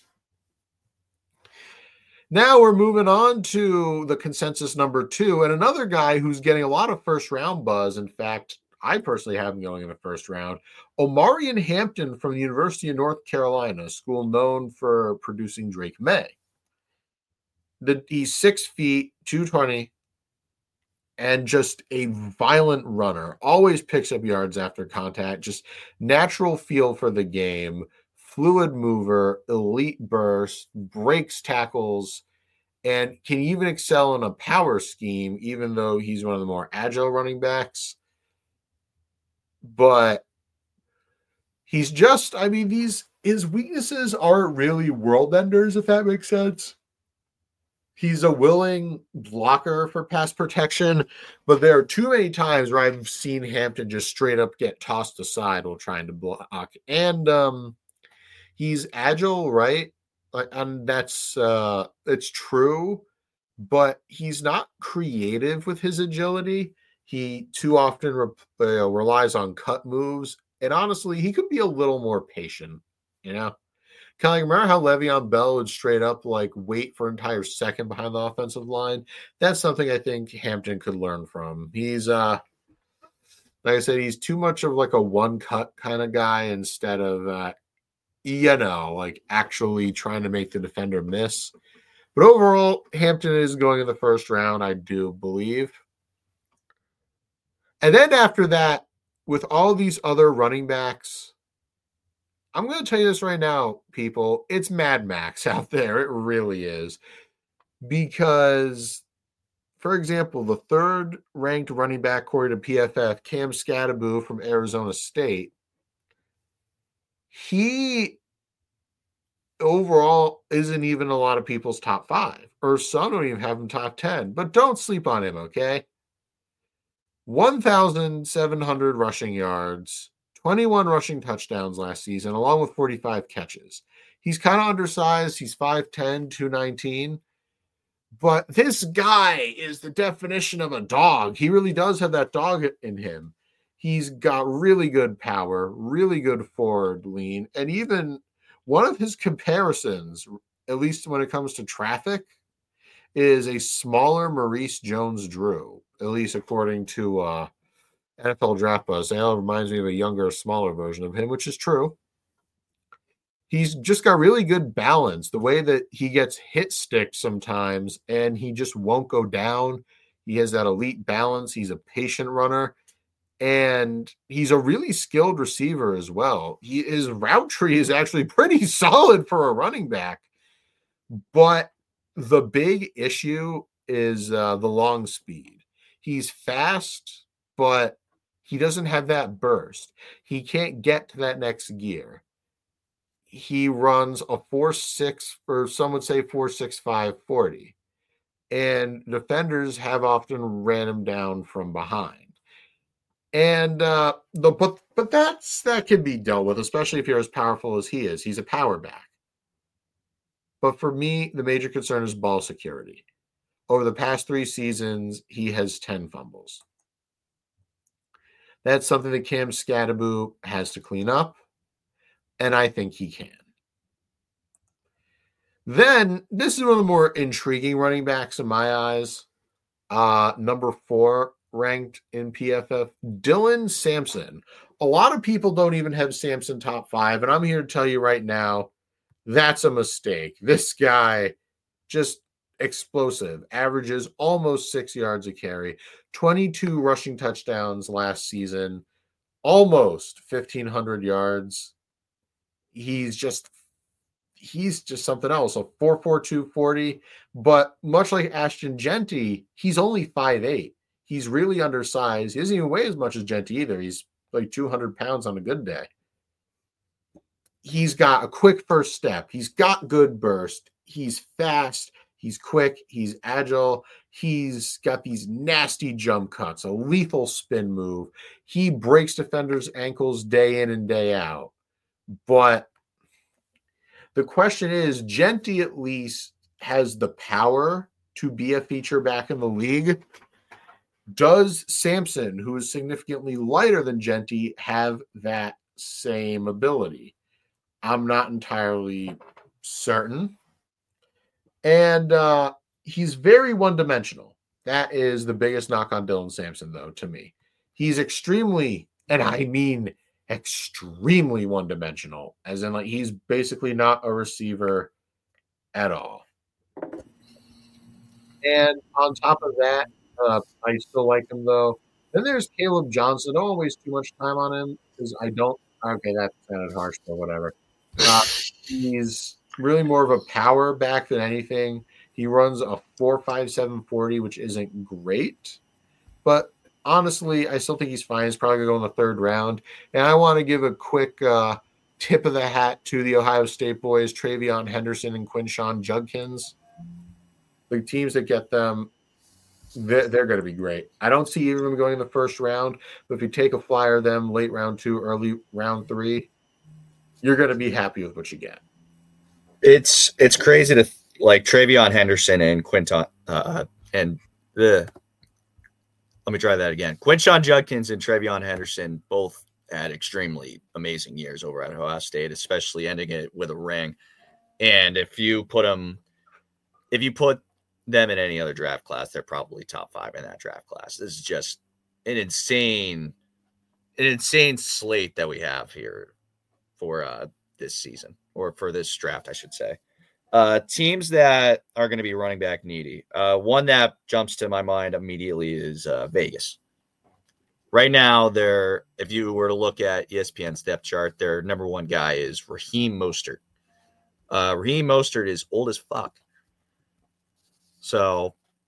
Now we're moving on to the consensus number two, and another guy who's getting a lot of first-round buzz. In fact, I personally have him going in the first round. Omarion Hampton from the University of North Carolina, a school known for producing Drake May. The, he's six feet, two twenty, and just a violent runner. Always picks up yards after contact. Just natural feel for the game. Fluid mover, elite burst, breaks tackles, and can even excel in a power scheme, even though he's one of the more agile running backs. But he's just, I mean, these his weaknesses aren't really world enders, if that makes sense. He's a willing blocker for pass protection, but there are too many times where I've seen Hampton just straight up get tossed aside while trying to block. And um, he's agile, right? And that's uh, it's true, but he's not creative with his agility. He too often re- uh, relies on cut moves. And honestly, he could be a little more patient, you know? Kind of like, remember how Le'Veon Bell would straight up like wait for an entire second behind the offensive line? That's something I think Hampton could learn from. He's, uh, like I said, he's too much of like a one cut kind of guy instead of, uh, you know, like actually trying to make the defender miss. But overall, Hampton is going in the first round, I do believe. And then after that, with all these other running backs, I'm going to tell you this right now, people. It's Mad Max out there. It really is. Because for example, the third ranked running back according to P F F, Cam Scattaboo from Arizona State, he overall isn't even a lot of people's top five, or some don't even have him top ten, but don't sleep on him, okay? one thousand seven hundred rushing yards, twenty-one rushing touchdowns last season, along with forty-five catches. He's kind of undersized. He's five ten, two nineteen. But this guy is the definition of a dog. He really does have that dog in him. He's got really good power, really good forward lean, and even one of his comparisons, at least when it comes to traffic, is a smaller Maurice Jones-Drew, at least according to uh, N F L Draft Buzz. It reminds me of a younger, smaller version of him, which is true. He's just got really good balance. The way that he gets hit stick sometimes and he just won't go down. He has that elite balance. He's a patient runner. And he's a really skilled receiver as well. He, his route tree is actually pretty solid for a running back. But the big issue is uh, the long speed. He's fast, but he doesn't have that burst. He can't get to that next gear. He runs a four six, or some would say four six five forty. And defenders have often ran him down from behind. And uh, the but but that's that can be dealt with, especially if you're as powerful as he is. He's a power back. But for me, the major concern is ball security. Over the past three seasons, he has ten fumbles. That's something that Cam Scattaboo has to clean up, and I think he can. Then, this is one of the more intriguing running backs in my eyes. Uh, number four ranked in P F F, Dylan Sampson. A lot of people don't even have Sampson top five, and I'm here to tell you right now, that's a mistake. This guy just explosive, averages almost six yards a carry, twenty-two rushing touchdowns last season, almost fifteen hundred yards. He's just he's just something else. A four four two forty, but much like Ashton Genty, he's only five eight. He's really undersized. He doesn't even weigh as much as Genty either. He's like two hundred pounds on a good day. He's got a quick first step. He's got good burst. He's fast. He's quick. He's agile. He's got these nasty jump cuts, a lethal spin move. He breaks defenders' ankles day in and day out. But the question is, Genty at least has the power to be a feature back in the league. Does Sampson, who is significantly lighter than Genty, have that same ability? I'm not entirely certain. And uh, he's very one-dimensional. That is the biggest knock on Dylan Sampson, though, to me. He's extremely, and I mean extremely one-dimensional, as in, like, he's basically not a receiver at all. And on top of that, uh, I still like him, though. Then there's Caleb Johnson. Don't waste too much time on him, because I don't. Okay, that sounded harsh, but whatever. Uh, he's really more of a power back than anything. He runs a four five seven forty, which isn't great. But honestly, I still think he's fine. He's probably going to go in the third round. And I want to give a quick uh, tip of the hat to the Ohio State boys, Travion Henderson and Quinshawn Judkins. The teams that get them, they're, they're going to be great. I don't see either of them going in the first round, but if you take a flyer of them late round two, early round three, you're going to be happy with what you get. It's it's crazy to like Travion Henderson and Quinton uh, and the. Let me try that again. Quinshawn Judkins and Travion Henderson both had extremely amazing years over at Ohio State, especially ending it with a ring. And if you put them, if you put them in any other draft class, they're probably top five in that draft class. This is just an insane, an insane slate that we have here for uh, this season, or for this draft, I should say. Uh, teams that are going to be running back needy. Uh, one that jumps to my mind immediately is uh, Vegas. Right now, they're, if you were to look at E S P N's depth chart, their number one guy is Raheem Mostert. Uh, Raheem Mostert is old as fuck. So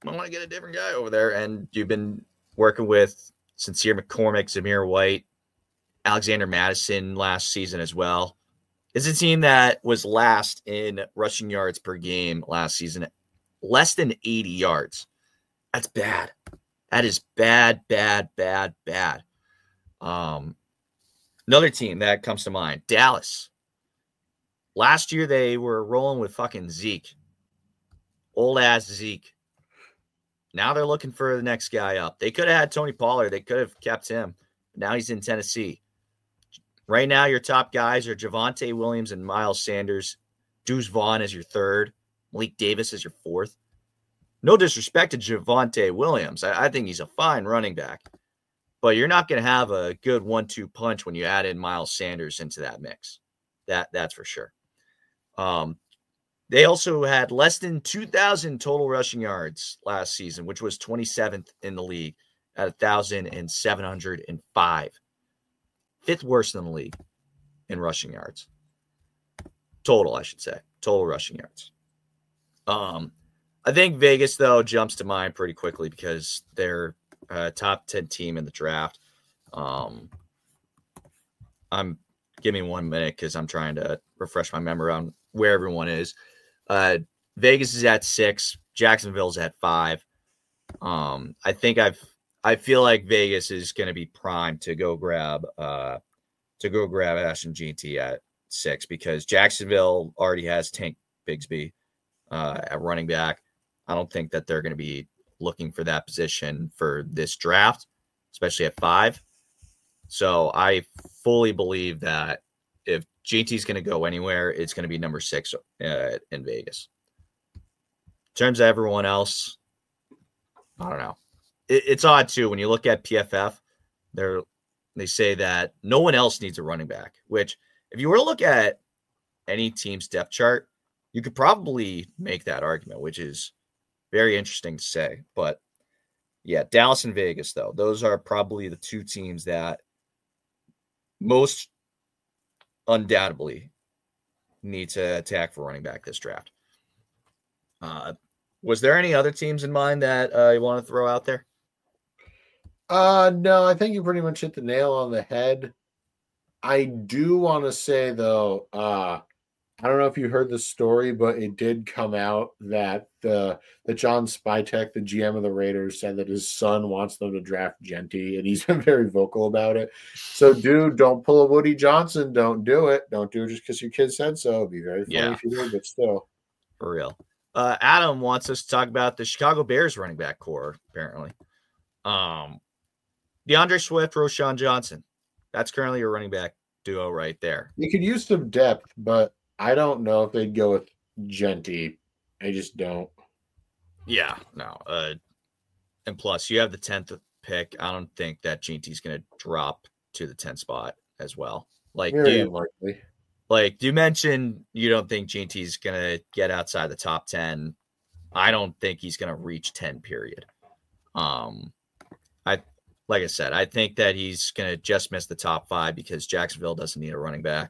I want to get a different guy over there. And you've been working with Sincere McCormick, Zamir White, Alexander Madison last season as well. It's a team that was last in rushing yards per game last season, less than eighty yards. That's bad. That is bad, bad, bad, bad. Um, another team that comes to mind, Dallas. Last year, they were rolling with fucking Zeke. Old-ass Zeke. Now they're looking for the next guy up. They could have had Tony Pollard. They could have kept him. But now he's in Tennessee. Right now, your top guys are Javonte Williams and Miles Sanders. Deuce Vaughn is your third. Malik Davis is your fourth. No disrespect to Javonte Williams. I, I think he's a fine running back. But you're not going to have a good one two punch when you add in Miles Sanders into that mix. That That's for sure. Um, they also had less than two thousand total rushing yards last season, which was twenty-seventh in the league at one thousand seven hundred five. Fifth worst in the league in rushing yards. Total, I should say. Total rushing yards. Um, I think Vegas, though, jumps to mind pretty quickly because they're a top ten team in the draft. Um, I'm give me one minute because I'm trying to refresh my memory on where everyone is. Uh, Vegas is at six. Jacksonville's at five. Um, I think I've I feel like Vegas is going to be primed to go grab uh, to go grab Ashton G T at six because Jacksonville already has Tank Bigsby uh, at running back. I don't think that they're going to be looking for that position for this draft, especially at five. So I fully believe that if G T is going to go anywhere, it's going to be number six uh, in Vegas. In terms of everyone else, I don't know. It, it's odd too when you look at P F F. They're they say that no one else needs a running back. Which, if you were to look at any team's depth chart, you could probably make that argument, which is very interesting to say. But yeah, Dallas and Vegas, though, those are probably the two teams that most undoubtedly need to attack for running back this draft. Uh, was there any other teams in mind that uh, you want to throw out there? Uh, no, I think you pretty much hit the nail on the head. I do want to say, though, uh, I don't know if you heard the story, but it did come out that the that John Spytek, the G M of the Raiders, said that his son wants them to draft Genty, and he's been very vocal about it. So, dude, don't pull a Woody Johnson. Don't do it. Don't do it just because your kid said so. It'd be very funny Yeah. if you did, but still. For real. Uh, Adam wants us to talk about the Chicago Bears running back core, apparently. Um, DeAndre Swift, Roschon Johnson. That's currently your running back duo right there. You could use some depth, but I don't know if they'd go with Genty. I just don't. Yeah, no. Uh, and plus, you have the tenth pick. I don't think that Genty's going to drop to the tenth spot as well. Like, Very you, unlikely. like you mentioned, you don't think Genty's going to get outside the top ten. I don't think he's going to reach ten, period. Um, I Like I said, I think that he's going to just miss the top five because Jacksonville doesn't need a running back.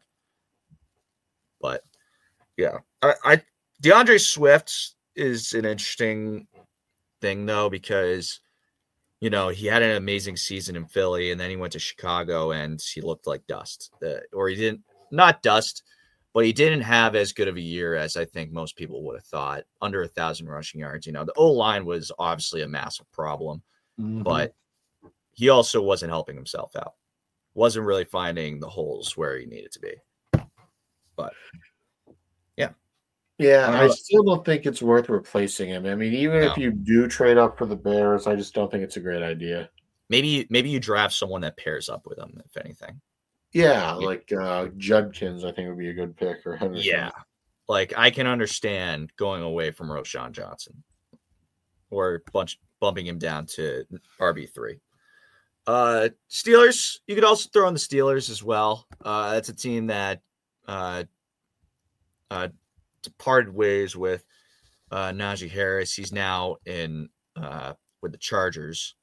But yeah, I, I DeAndre Swift is an interesting thing though, because, you know, he had an amazing season in Philly and then he went to Chicago and he looked like dust. The, or he didn't, not dust, but he didn't have as good of a year as I think most people would have thought. Under a thousand rushing yards. You know, the O-line was obviously a massive problem, Mm-hmm. but he also wasn't helping himself out. Wasn't really finding the holes where he needed to be. But yeah. Yeah, I I still don't think it's worth replacing him. I mean, even No. if you do trade up for the Bears, I just don't think it's a great idea. Maybe maybe you draft someone that pairs up with him, if anything. Yeah, like uh, Judkins, I think would be a good pick, or Henderson. Yeah. Like, I can understand going away from Roschon Johnson or bunch bumping him down to R B three. Uh, Steelers, you could also throw in the Steelers as well. Uh, that's a team that uh, uh, parted ways with uh, Najee Harris. He's now in uh, with the Chargers.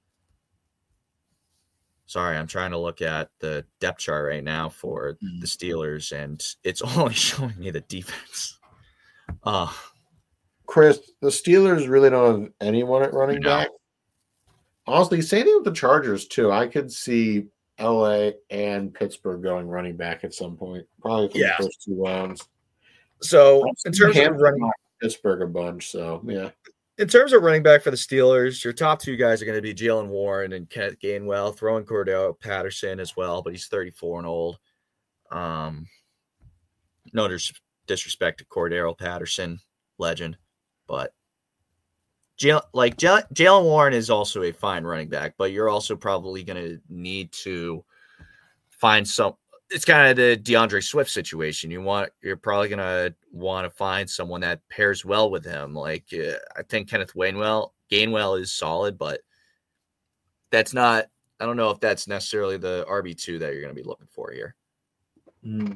Sorry, I'm trying to look at the depth chart right now for Mhm. the Steelers, and it's only showing me the defense. Uh, Chris, the Steelers really don't have anyone at running No. back. Honestly, same thing with the Chargers too. I could see L A and Pittsburgh going running back at some point, probably for Yeah. the first two rounds. So I've in seen terms of Hampton running, knock Pittsburgh a bunch, so yeah. in terms of running back for the Steelers, your top two guys are going to be Jalen Warren and Kenneth Gainwell, throwing Cordell Patterson as well, but he's thirty-four and old. Um, no dis- disrespect to Cordero Patterson, legend, but Jalen, like Jalen Jalen Warren is also a fine running back, but you're also probably going to need to find some. It's kind of the DeAndre Swift situation. You want, you're probably going to want to find someone that pairs well with him. Like uh, I think Kenneth Gainwell, Gainwell is solid, but that's not, I don't know if that's necessarily the R B two that you're going to be looking for here. Mm.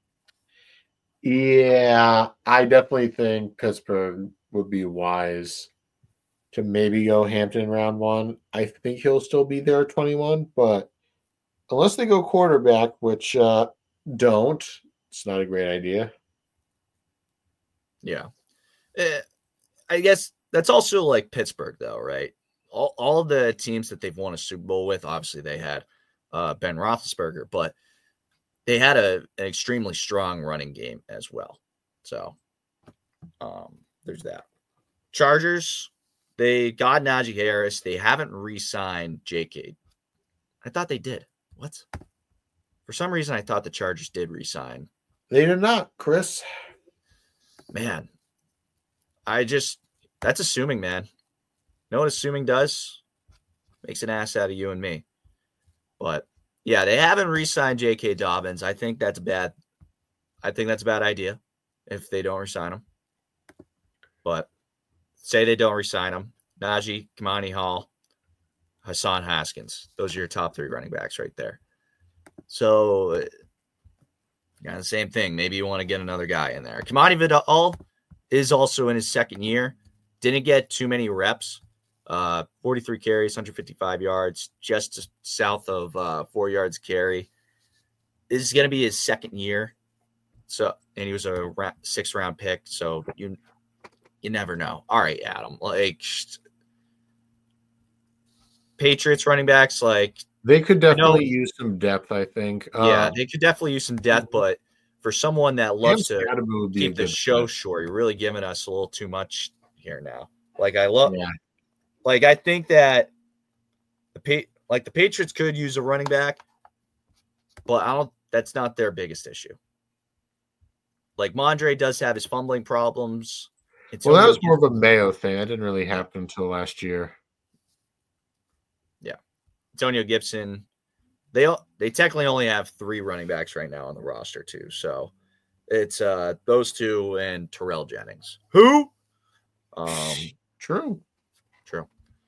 Yeah, I definitely think Pittsburgh would be wise to maybe go Hampton round one. I think he'll still be there at twenty-one, but unless they go quarterback, which uh, don't, it's not a great idea. Yeah. Eh, I guess that's also like Pittsburgh, though, right? All, all the teams that they've won a Super Bowl with, obviously they had uh, Ben Roethlisberger, but they had a, an extremely strong running game as well. So um, there's that. Chargers, they got Najee Harris. They haven't re-signed J K. I thought they did. What? For some reason, I thought the Chargers did re-sign. They did not, Chris. Man, I just, that's assuming, man. You know what assuming does? Makes an ass out of you and me. But yeah, they haven't re-signed J K. Dobbins. I think that's bad. I think that's a bad idea if they don't re-sign him. But say they don't re-sign him. Najee, Kamani Hall, Hassan Haskins. Those are your top three running backs right there. So, kind of the same thing. Maybe you want to get another guy in there. Kamani Vidal is also in his second year. Didn't get too many reps. Uh, forty-three carries, one hundred fifty-five yards, just south of uh, four yards carry. This is going to be his second year. So, and he was a ra- sixth round pick. So you, you never know. All right, Adam. Like Patriots running backs, like they could definitely know, use some depth. I think. Yeah, um, they could definitely use some depth, but for someone that loves to keep the show fit. short, you're really giving us a little too much here now. Like I love. Yeah. Like, I think that the pa- like the Patriots could use a running back, but I don't. That's not their biggest issue. Like Mondre does have his fumbling problems. It's well, that was more of a Mayo thing. That didn't really happen until last year. Yeah, Antonio Gibson. They they technically only have three running backs right now on the roster too. So it's uh, those two and Terrell Jennings. Who? Um, True. True.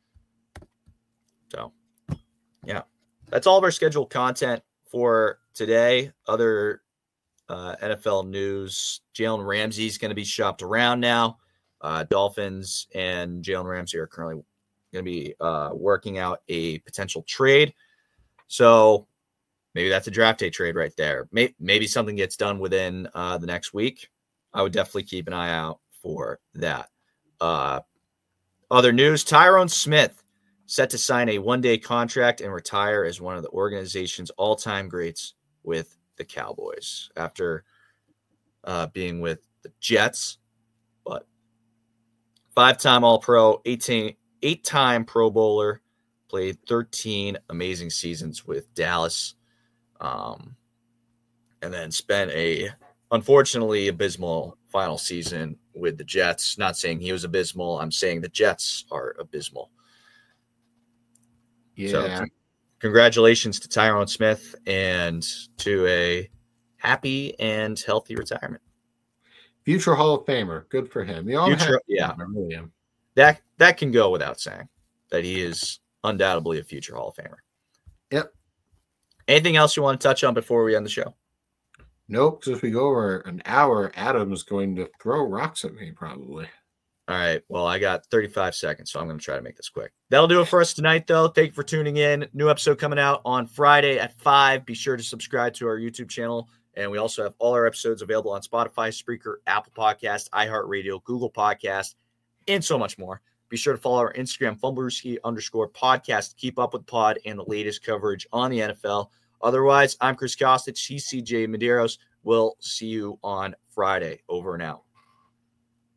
So, yeah, that's all of our scheduled content for today. Other uh, N F L news: Jalen Ramsey is going to be shopped around now. Uh, Dolphins and Jalen Ramsey are currently going to be uh, working out a potential trade. So maybe that's a draft day trade right there. Maybe, maybe something gets done within uh, the next week. I would definitely keep an eye out for that. Uh, Other news, Tyron Smith set to sign a one-day contract and retire as one of the organization's all-time greats with the Cowboys after uh, being with the Jets. But five-time All-Pro, eighteen, eight-time Pro Bowler, played thirteen amazing seasons with Dallas, um, and then spent a, unfortunately, abysmal final season with the Jets. Not saying he was abysmal. I'm saying the Jets are abysmal. Yeah. So, congratulations to Tyron Smith and to a happy and healthy retirement. Future Hall of Famer. Good for him. You all Future, have, yeah. I really am. That, that can go without saying that he is undoubtedly a future Hall of Famer. Yep. Anything else you want to touch on before we end the show? Nope, because if we go over an hour, Adam's going to throw rocks at me, probably. All right. Well, I got thirty-five seconds, so I'm going to try to make this quick. That'll do it for us tonight, though. Thank you for tuning in. New episode coming out on Friday at five. Be sure to subscribe to our YouTube channel. And we also have all our episodes available on Spotify, Spreaker, Apple Podcasts, iHeartRadio, Google Podcasts, and so much more. Be sure to follow our Instagram, Fumblerooski underscore podcast, to keep up with pod and the latest coverage on the N F L. Otherwise, I'm Chris Kostic. He's C J Medeiros. We'll see you on Friday. Over and out.